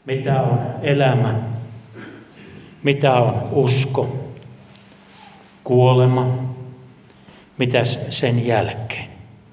Mitä on elämä? Mitä on usko? Kuolema? Mitäs sen jälkeen?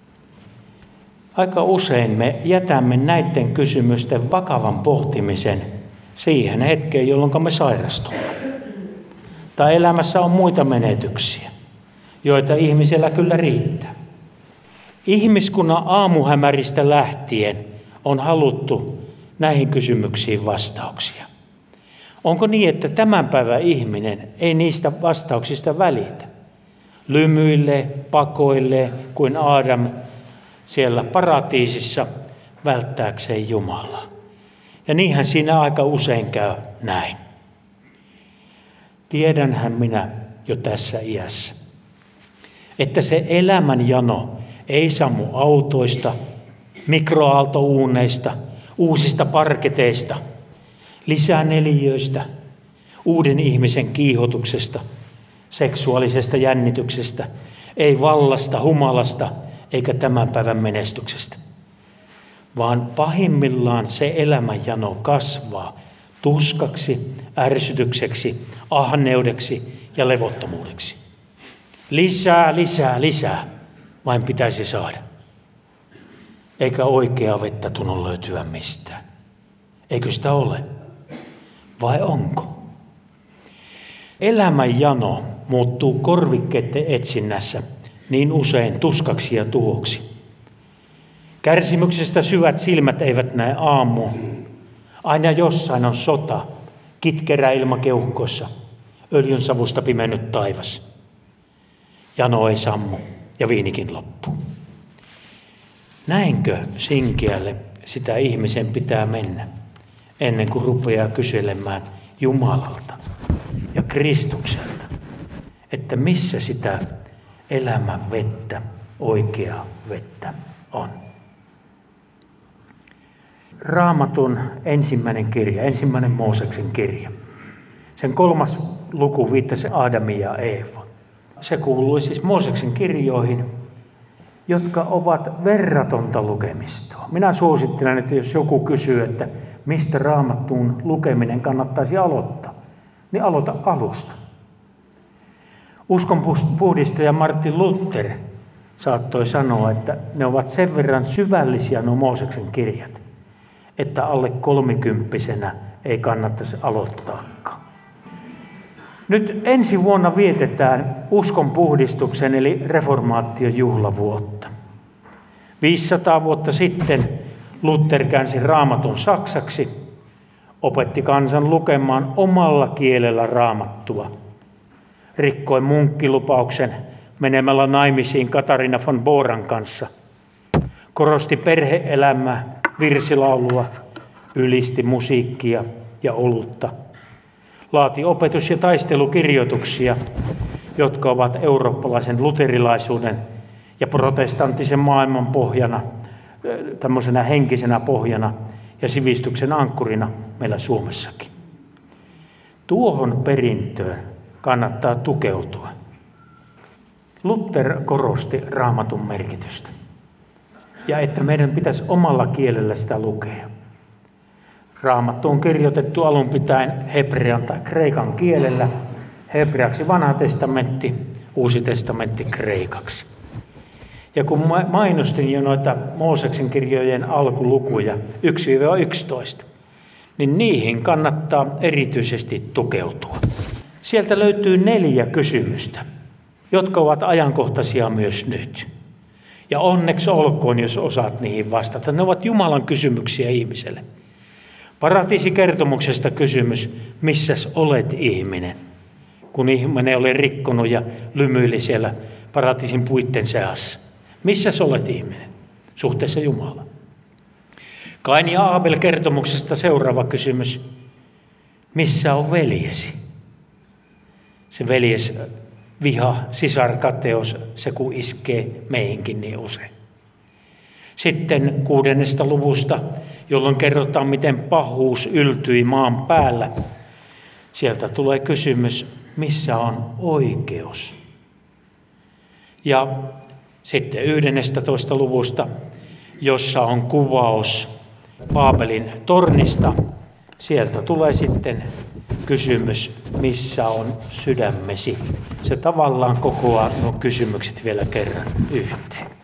Aika usein me jätämme näiden kysymysten vakavan pohtimisen siihen hetkeen, jolloin me sairastumme. Tai elämässä on muita menetyksiä, joita ihmisellä kyllä riittää. Ihmiskunnan aamuhämäristä lähtien on haluttu näihin kysymyksiin vastauksia. Onko niin, että tämän päivän ihminen ei niistä vastauksista välitä? Lymyilee, pakoilee kuin Aadam siellä paratiisissa välttääkseen Jumalaa. Ja niinhän siinä aika usein käy näin. Tiedänhän minä jo tässä iässä, että se elämänjano ei sammu autoista, mikroaaltouuneista, uusista parketeista, lisäneliöistä, uuden ihmisen kiihotuksesta, seksuaalisesta jännityksestä, ei vallasta, humalasta eikä tämän päivän menestyksestä. Vaan pahimmillaan se elämänjano kasvaa tuskaksi, ärsytykseksi, ahneudeksi ja levottomuudeksi. Lisää, lisää, lisää vain pitäisi saada. Eikä oikeaa vettä tunnu löytyä mistään. Eikö sitä ole? Vai onko? Elämänjano muuttuu korvikkeiden etsinnässä niin usein tuskaksi ja tuhoksi. Kärsimyksestä syvät silmät eivät näe aamua. Aina jossain on sota, kitkerä ilma keuhkoissa, öljynsavusta pimennyt taivas. Jano ei sammu ja viinikin loppuu. Näinkö sinkiälle sitä ihmisen pitää mennä, ennen kuin rupeaa kyselemään Jumalalta ja Kristukselta, että missä sitä elämän vettä, oikeaa vettä on. Raamatun ensimmäinen kirja, ensimmäinen Mooseksen kirja. Sen 3. luku viittasi Aadamiin ja Eeva. Se kuului siis Mooseksen kirjoihin, jotka ovat verratonta lukemistoa. Minä suosittelen, että jos joku kysyy, että mistä Raamattuun lukeminen kannattaisi aloittaa, niin aloita alusta. Uskonpuhdistaja Martin Luther saattoi sanoa, että ne ovat sen verran syvällisiä nuo Mooseksen kirjat, että alle 30-vuotiaana ei kannattaisi aloittaakaan. Nyt ensi vuonna vietetään uskonpuhdistuksen eli reformaation juhlavuotta. 500 vuotta sitten Luther käänsi Raamatun saksaksi, opetti kansan lukemaan omalla kielellä Raamattua, rikkoi munkkilupauksen menemällä naimisiin Katarina von Boran kanssa, korosti perhe-elämää, virsilaulua, ylisti musiikkia ja olutta, laati opetus- ja taistelukirjoituksia, jotka ovat eurooppalaisen luterilaisuuden ja protestanttisen maailman pohjana, tämmöisenä henkisenä pohjana ja sivistyksen ankkurina meillä Suomessakin. Tuohon perintöön kannattaa tukeutua. Luther korosti Raamatun merkitystä ja että meidän pitäisi omalla kielellä sitä lukea. Raamattu on kirjoitettu alun pitäen hebrean tai kreikan kielellä, hebreaksi vanha testamentti, uusi testamentti kreikaksi. Ja kun mainostin jo noita Mooseksen kirjojen alkulukuja 1-11, niin niihin kannattaa erityisesti tukeutua. Sieltä löytyy 4 kysymystä, jotka ovat ajankohtaisia myös nyt. Ja onneksi olkoon, jos osaat niihin vastata. Ne ovat Jumalan kysymyksiä ihmiselle. Paratiisikertomuksesta kysymys, missäs olet ihminen? Kun ihminen oli rikkonut ja lymyili siellä paratiisin puitten seassa. Missäs olet ihminen? Suhteessa Jumalaan. Kain ja Aabel kertomuksesta seuraava kysymys. Missä on veljesi? Se veljes viha, sisarkateus, se kun iskee meihinkin niin usein. Sitten 6. luvusta, jolloin kerrotaan, miten pahuus yltyi maan päällä. Sieltä tulee kysymys, missä on oikeus? Ja sitten 11. luvusta, jossa on kuvaus Baabelin tornista. sieltä tulee sitten kysymys, missä on sydämesi. Se tavallaan kokoaa nuo kysymykset vielä kerran yhteen.